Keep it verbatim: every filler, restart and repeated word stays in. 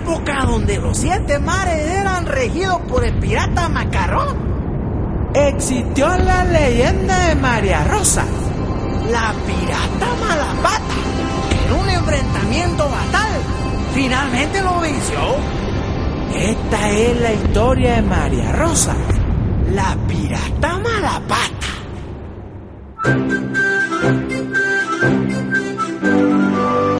época donde los siete mares eran regidos por el pirata Macarrón, existió la leyenda de María Rosa, la pirata Malapata, que en un enfrentamiento fatal finalmente lo venció. Esta es la historia de María Rosa, la pirata Malapata.